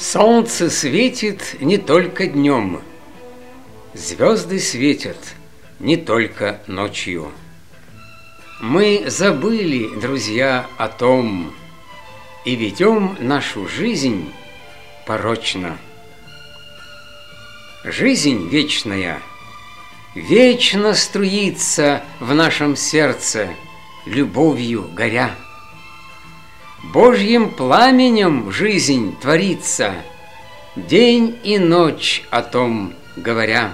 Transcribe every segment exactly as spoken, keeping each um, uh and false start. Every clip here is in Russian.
Солнце светит не только днем, звезды светят не только ночью. Мы забыли, друзья, о том и ведем нашу жизнь порочно. Жизнь вечная вечно струится в нашем сердце, любовью горя. Божьим пламенем жизнь творится, день и ночь о том говоря.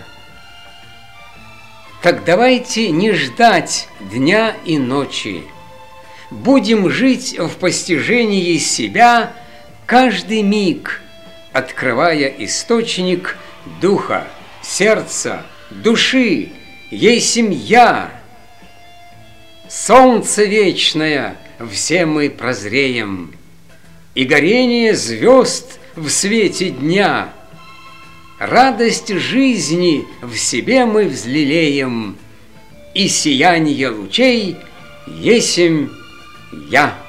Так давайте не ждать дня и ночи, будем жить в постижении себя каждый миг, открывая источник духа, сердца, души, ей семья. Солнце вечное все мы прозреем, и горение звезд в свете дня. Радость жизни в себе мы взлелеем, и сияние лучей есмь я.